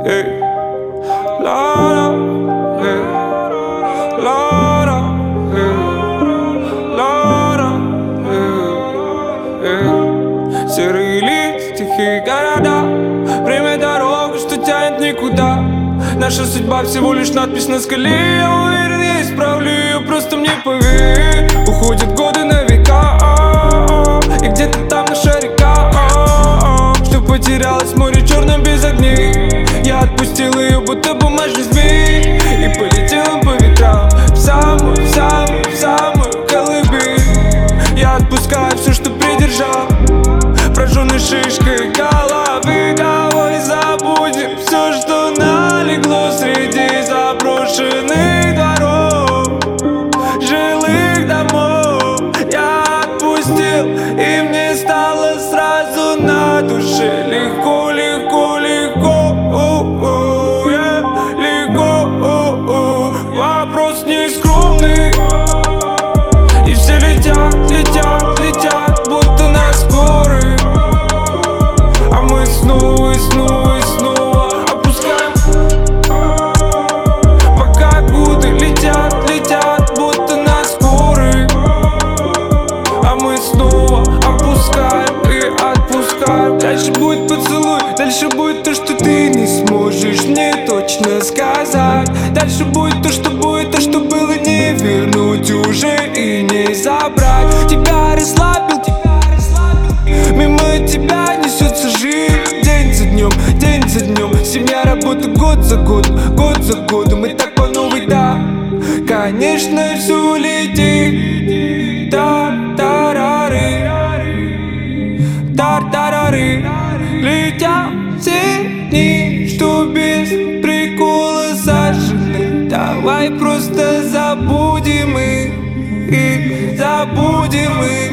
ey. Lara, ey. Lara, ey. Lara, ey. Ey. Серые лица, тихие города, время дорога, что тянет никуда. Наша судьба всего лишь надпись на скале. Я уверен, я исправлю ее, просто мне поверь. Уходят годы на века, и где-то там наша река, что потерялась в море черном без огней. Я отпустил ее, будто бумажный змей, и полетел по ветрам в самую колыбель. Я отпускаю все, что придержал, прожженной шишкой головы. Давай забудем все, что налегло среди заброшенных дворов, жилых домов. Я отпустил, и мне стало сразу на душе легко, легко, легко, легко. Вопрос не скромный, и все летят, летят, летят, будто на скорой. А мы снова и снова и снова опускаем, пока годы летят, летят, будто на скорой. А мы снова опускаем и отпускаем. Дальше будет поцелуй, дальше будет то, что ты не сможешь мне точно сказать. Дальше будет то, что было не вернуть уже и не забрать. Тебя расслабил, мимо тебя несется жизнь. День за днем, день за днем. Семья, работа, год за годом, год за годом. И так по новой, да, конечно, все летит. Тар-тарары, тар-тарары. Летят все дни, что без прикола сожжены. Давай просто забудем их, забудем их.